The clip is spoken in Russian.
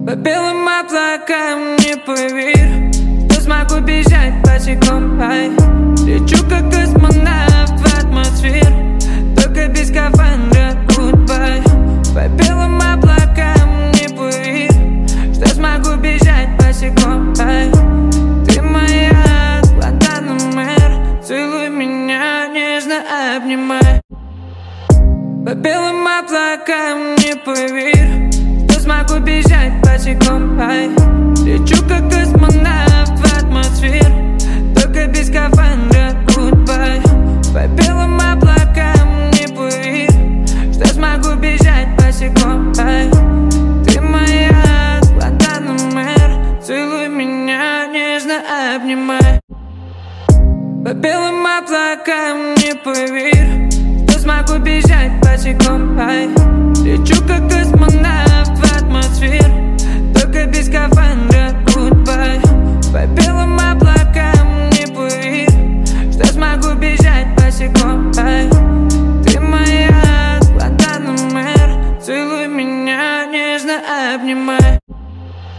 По белым облакам, не поверь, что смогу бежать босиком. Лечу как космонавт в атмосферу, только без скафандра, goodbye. По белым облакам, не поверь, что смогу бежать босиком. Ты моя Гвантанамер, целуй меня, нежно обнимай. По белым облакам, не поверь, что смогу бежать босиком. Лечу как космонавт в атмосферу, только без скафандра, goodbye. По белым облакам, не поверь, что смогу бежать босиком. Ты моя Гвантанамер, целуй меня, нежно обнимай. По белым облакам, не поверь, что смогу бежать босиком. Лечу как космонавт в атмосферу, только без скафандра, goodbye. По белым облакам, не поверь, что смогу бежать босиком. Ты моя Гвантанамер, целуй меня, нежно обнимай.